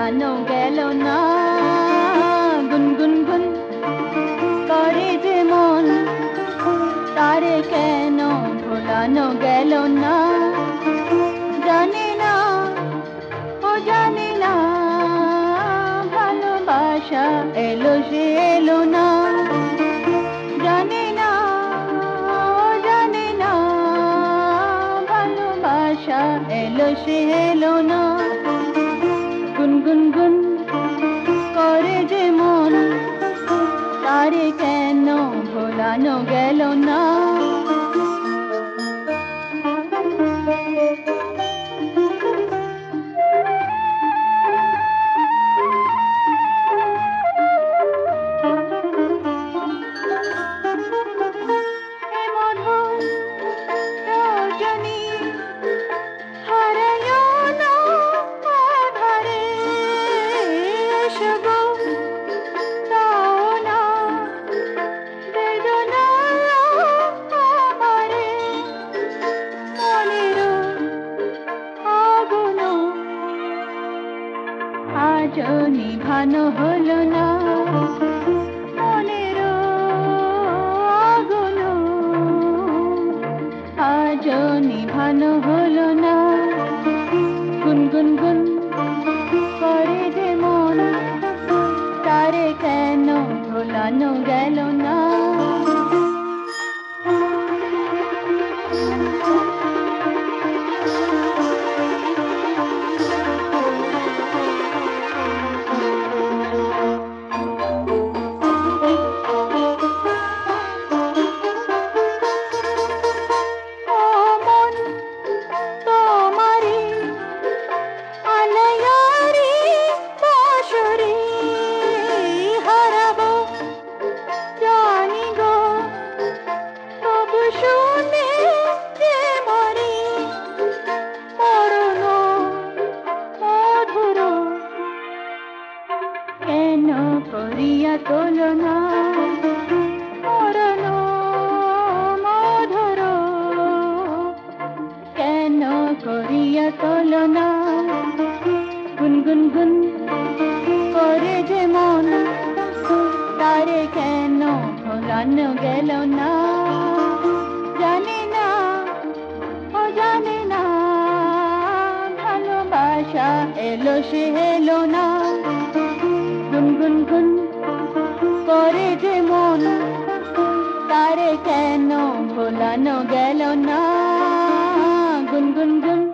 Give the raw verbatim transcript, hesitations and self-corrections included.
ভোলানো গেল না। গুনগুন গুন করে যে মন, তারে কেন ভোলানো গেল না। জানি না, ও জানি না, ভালোবাসা এলো সে এলো না। জানি না, ও জানি না, ভালোবাসা এলো সে এলো না। গুনগুন গুন করে যে মন, তারে কেন ভোলানো গেল না। আজও নিভানো হলো না মনের আগুন, আজও নিভানো হলো না। গুনগুন গুন করে যে মন, তারে কেন ভোলানো গেল না। কেন করিয়া তুলনা মরণ মধুর, কেন করিয়া তুলনা। গুনগুন গুন করে যে মন, তারে কেন ভোলানো গেল না। জানি না, ও জানি না, ভালোবাসা এলো সে এলো না। গুনগুন গুন করে যে মন, তারে কেন ভোলানো গেল না। গুনগুন গুন